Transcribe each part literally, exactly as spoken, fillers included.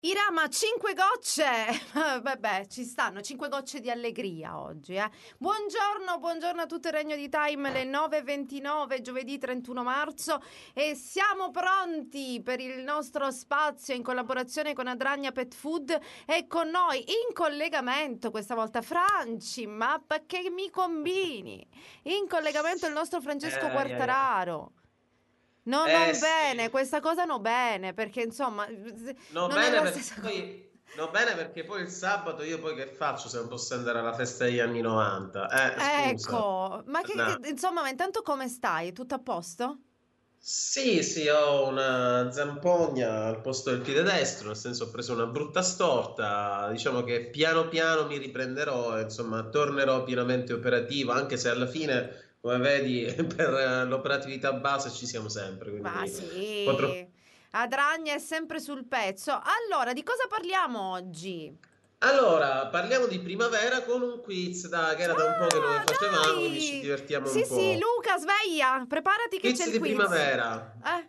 Irama, cinque gocce! Vabbè, ci stanno cinque gocce di allegria oggi, eh. Buongiorno, buongiorno a tutto il Regno di Time, le nove e ventinove, giovedì trentuno marzo, e siamo pronti per il nostro spazio in collaborazione con Adragna Pet Food e con noi in collegamento questa volta Franci, ma che mi combini? In collegamento il nostro Francesco Eh, eh, eh. Quartararo. No, Eh non sì, bene, questa cosa no bene, perché insomma no non è bene la perché stessa cosa. poi, no bene perché poi il sabato io poi che faccio se non posso andare alla festa degli anni novanta? Eh, scusa. Ecco, ma che, No. che- insomma, ma intanto come stai? Tutto a posto? Sì, sì, ho una zampogna al posto del piede destro, nel senso ho preso una brutta storta, diciamo che piano piano mi riprenderò, e, insomma, tornerò pienamente operativo, anche se alla fine, come vedi, per eh, l'operatività base ci siamo sempre, Ma quindi potrò. sì, Adragna è sempre sul pezzo. Allora, di cosa parliamo oggi? Allora, parliamo di primavera con un quiz, dai, che era da un po' che non ne Ah, facevamo, quindi ci dai! divertiamo Sì, un sì, po'. Luca, sveglia, preparati che c'è Quiz il di quiz. primavera. Eh?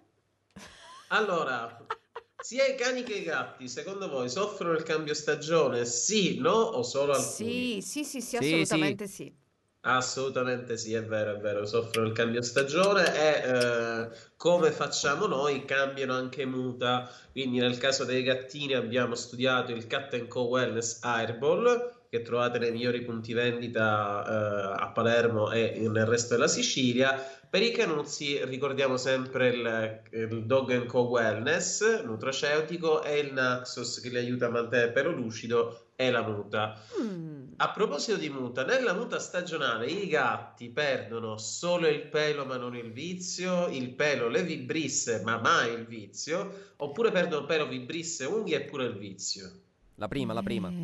Allora, sia i cani che i gatti, secondo voi, soffrono il cambio stagione? Sì, no o solo alcuni? Sì, sì, sì, sì, Sì, sì. assolutamente sì. Assolutamente sì, è vero, è vero, soffrono il cambio stagione e eh, come facciamo noi cambiano anche muta. Quindi nel caso dei gattini abbiamo studiato il Cat and Co Wellness Airball che trovate nei migliori punti vendita eh, a Palermo e nel resto della Sicilia. Per i canuzzi ricordiamo sempre il, il Dog and Co Wellness nutraceutico e il Naxos che li aiuta a mantenere il pelo lucido e la muta. Mm. A proposito di muta, nella muta stagionale i gatti perdono solo il pelo ma non il vizio, il pelo, le vibrisse ma mai il vizio, oppure perdono pelo, vibrisse, unghie e pure il vizio. La prima, la prima.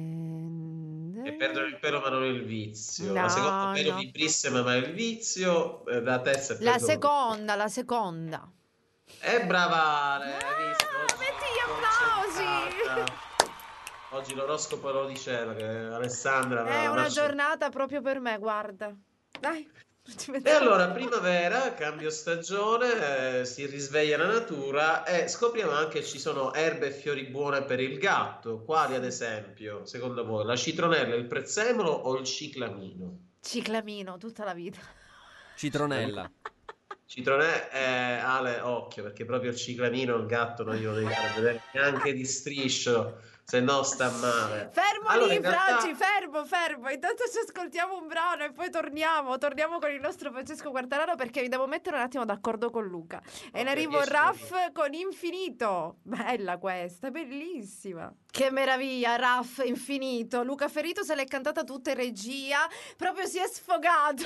E perdono Eh, il pelo ma non il vizio. La seconda, No, pelo, no. vibrisse ma mai il vizio. Eh, La terza è La perdono tutto. seconda, la seconda. E brava, Ale, hai visto? Ah, Oggi metti gli applausi! concentrata. Oggi l'oroscopo lo diceva che Alessandra È aveva una nasce. giornata proprio per me, guarda. Dai, ci E mettiamo. allora, primavera, cambio stagione, eh, si risveglia la natura e scopriamo anche che ci sono erbe e fiori buone per il gatto. Quali, ad Sì. esempio, secondo voi, la citronella, il prezzemolo o il ciclamino? Ciclamino tutta la vita. Ciclamino. Citronella. Citronella, eh, Ale, occhio, perché proprio il ciclamino, il gatto non glielo devi far vedere neanche di striscio, se no sta male. Fermo Allora, lì, in Franci, realtà. fermo, fermo. Intanto ci ascoltiamo un brano e poi torniamo. Torniamo con il nostro Francesco Quartararo perché mi devo mettere un attimo d'accordo con Luca. E in Ok, arrivo dieci Raff secondi. con Infinito. Bella questa, bellissima. Che meraviglia, Raff, Infinito. Luca Ferito se l'è cantata tutta in regia. Proprio si è sfogato.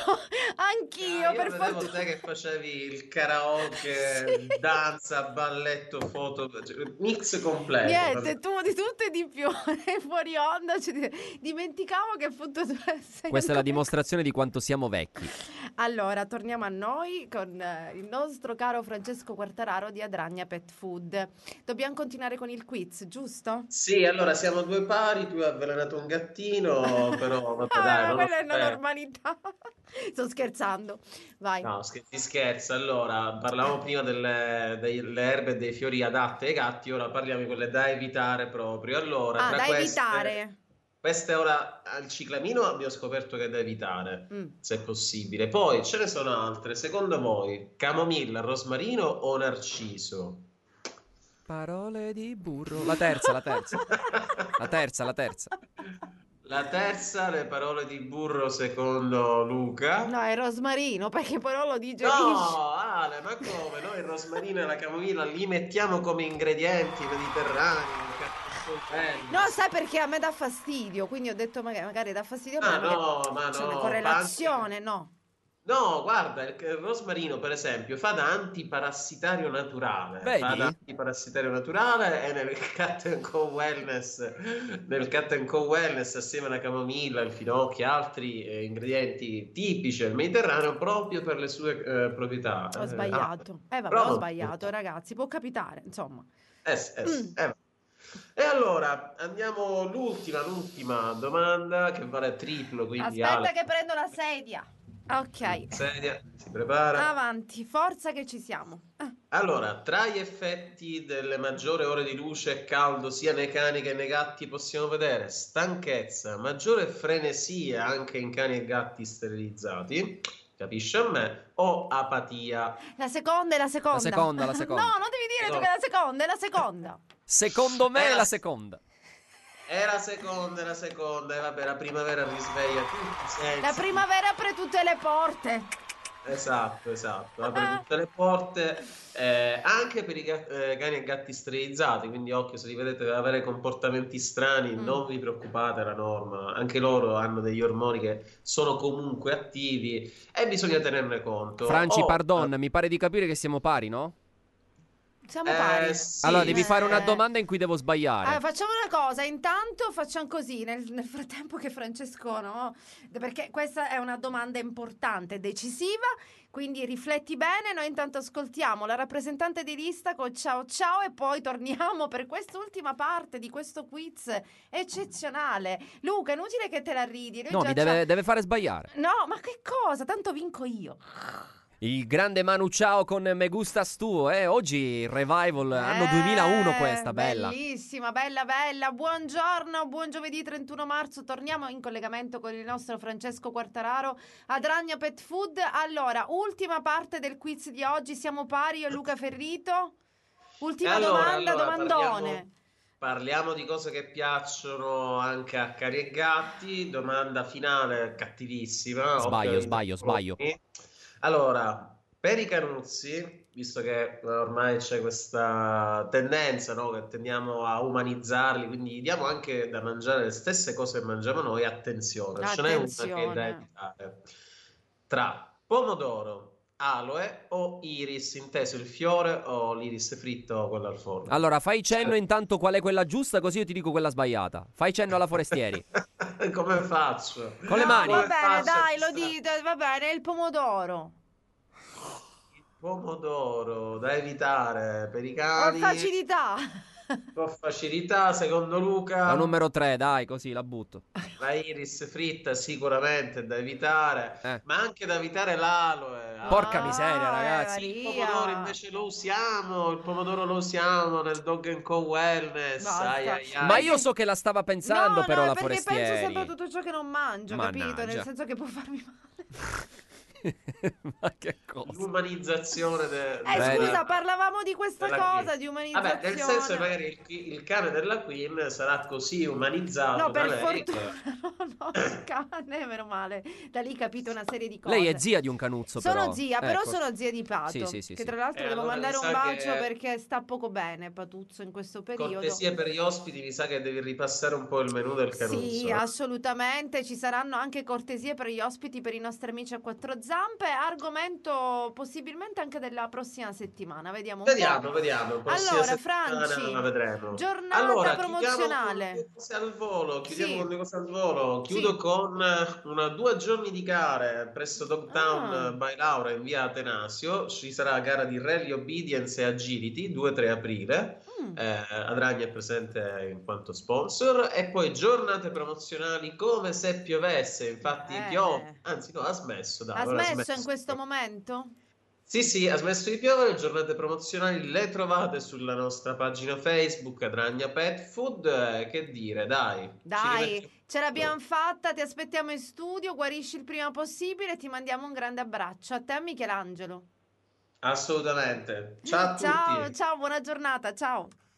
Ah, Anch'io, io per vedevo te fortuna. che facevi il karaoke, Sì. danza, balletto, foto, cioè, mix completo. Niente, tu di tutto e di più. E fuori onda, cioè, dimenticavo che appunto tu sei Questa è la ancora qua. dimostrazione di quanto siamo vecchi. Allora, torniamo a noi con eh, il nostro caro Francesco Quartararo di Adragna Pet Food. Dobbiamo continuare con il quiz, giusto? Sì, allora siamo due pari, tu hai avvelenato un gattino, però vabbè Vabbè, dai, ma non lo quella è una sapevo. normalità. Sto scherzando. Vai. No, scher- si scherza. Allora, parlavamo prima delle, delle erbe e dei fiori adatte ai gatti, ora parliamo di quelle da evitare proprio. Allora, Ah, tra da queste, evitare. queste ora al ciclamino abbiamo scoperto che è da evitare, Mm. se è possibile. Poi ce ne sono altre. Secondo voi, camomilla, rosmarino o narciso? Parole di burro. La terza, la terza. La terza, la terza. La terza, le parole di burro secondo No, Luca. è rosmarino, perché poi non lo digerisci. No, Ale, ma come? Noi il rosmarino e la camomilla li mettiamo come ingredienti mediterranei nel Caffè No, Wellness. sai perché a me dà fastidio, quindi ho detto magari, magari dà fastidio a me, Ma magari no, ma c'è una no, fa anche. correlazione, no? No, guarda, il il rosmarino per esempio fa da antiparassitario naturale, fa da Vedi? antiparassitario naturale e nel Cat and Co Wellness, nel Cat and Co Wellness assieme alla camomilla, il finocchio e altri eh, ingredienti tipici del Mediterraneo proprio per le sue eh, proprietà. Ho Eh, ah, sbagliato. Eh vabbè, ho prova. sbagliato, ragazzi, può capitare, insomma. Es, es, Mm. eh. E allora andiamo all'ultima, l'ultima domanda che vale triplo, quindi Ale. Aspetta che prendo la sedia. Ok. Sedia, si prepara. Avanti, forza che ci siamo. Ah. Allora, tra gli effetti delle maggiori ore di luce e caldo, sia nei cani che nei gatti, possiamo vedere stanchezza, maggiore frenesia anche in cani e gatti sterilizzati, capisci a me, o apatia. La seconda è la seconda. La seconda, la seconda. No, non devi dire tu che è la seconda, è la seconda. Secondo me È è la- la seconda. È la seconda, è la seconda, e vabbè, la primavera risveglia tutti i sensi. La primavera apre tutte le porte. Esatto, esatto, apre tutte le porte, eh, anche per i ga- eh, cani e gatti sterilizzati, quindi occhio, se li vedete avere comportamenti strani, Mm. non vi preoccupate, è la norma, anche loro hanno degli ormoni che sono comunque attivi e bisogna tenerne conto. Franci, Oh, pardon, mi pare di capire che siamo pari, no? Siamo eh, pari. sì, Allora, devi Eh. fare una domanda in cui devo sbagliare. Allora, facciamo una cosa, intanto facciamo così, nel, nel frattempo che Francesco, no? Perché questa è una domanda importante, decisiva, quindi rifletti bene, noi intanto ascoltiamo la rappresentante di lista con ciao ciao e poi torniamo per quest'ultima parte di questo quiz eccezionale. Luca, è inutile che te la ridi. noi No, già mi c'ha- deve, deve fare sbagliare. No, ma che cosa? Tanto vinco io. Il grande Manu Ciao con Me Gustas Tu, eh? Oggi il revival, anno Eh, duemilauno questa, bella. Bellissima, bella, bella. Buongiorno, buon giovedì trentuno marzo. Torniamo in collegamento con il nostro Francesco Quartararo ad Ragna Pet Food. Allora, ultima parte del quiz di oggi. Siamo pari io e Luca Ferrito. Ultima Allora, domanda, allora, domandone. parliamo- Parliamo di cose che piacciono anche a cani e gatti. Domanda finale cattivissima. Sbaglio, occhio, sbaglio, sbaglio. Allora, per i canuzzi, visto che ormai c'è questa tendenza, no, che tendiamo a umanizzarli, quindi gli diamo anche da mangiare le stesse cose che mangiamo noi, attenzione, ce n'è una che è da Attenzione. evitare. Tra pomodoro, aloe o iris, inteso il fiore o l'iris fritto o quello al forno. Allora, fai cenno intanto qual è quella giusta, così io ti dico quella sbagliata. Fai cenno alla Forestieri. Come faccio? Con le No, mani. va Come bene, faccio a dai, lo fissare? dite, va bene, il pomodoro. Pomodoro da evitare per i Ho cani facilità. con facilità, secondo La Luca. numero tre, dai, così la butto. La iris fritta sicuramente è da evitare, Eh. ma anche da evitare l'aloe. Porca Ah, miseria, ragazzi. Il Maria. pomodoro invece lo usiamo, il pomodoro lo usiamo nel Dog and Co Wellness. Basta. Ai, ai, ai. Ma io so che la stava pensando No, però no, la perché Forestieri. penso sempre a tutto ciò che non mangio, capito? Nel Mannaggia. senso che può farmi male. Ma che cosa? L'umanizzazione de- Eh, Vedi? scusa, parlavamo di questa della cosa, Queen. di Vabbè, umanizzazione. nel senso che magari il, il cane della Queen sarà così umanizzato No, da per lei che- fortuna, no, no, il cane, meno male. Da lì capite una serie di cose. Lei è zia di un canuzzo, Sono però. zia, però Ecco. sono zia di Pato. Sì, sì, sì, che sì. tra l'altro Eh, devo allora mandare mi un sa bacio che- perché sta poco bene, Patuzzo, in questo periodo. Cortesia per gli ospiti, mi sa che devi ripassare un po' il menù del canuzzo. Sì, eh. assolutamente. Ci saranno anche cortesie per gli ospiti, per i nostri amici a quattro zampe. Argomento possibilmente anche della prossima settimana. Vediamo un Vediamo, po'. vediamo. Prossima Allora, settimana Franci, vedremo. giornata Allora, promozionale. chiudiamo con due cose al volo. Chiudiamo Sì. con due cose al volo. Chiudo Sì. con eh, una due giorni di gare presso Dogtown Ah. by Laura in via Atenasio. Ci sarà gara di Rally Obedience e Agility due tre aprile. Mm. Eh, Adragna è presente in quanto sponsor. E poi giornate promozionali come se piovesse. Infatti, Eh. piove. Anzi, no, ha smesso. Dai, Ha ora smesso in questo momento? Sì, sì, ha smesso di piovere, giornate promozionali le trovate sulla nostra pagina Facebook Adragna Pet Food, eh, che dire, dai. ci Dai, rimettiamo- ce l'abbiamo fatta, ti aspettiamo in studio, guarisci il prima possibile e ti mandiamo un grande abbraccio. A te e Michelangelo. Assolutamente. Ciao a Ciao, tutti. ciao, buona giornata, ciao.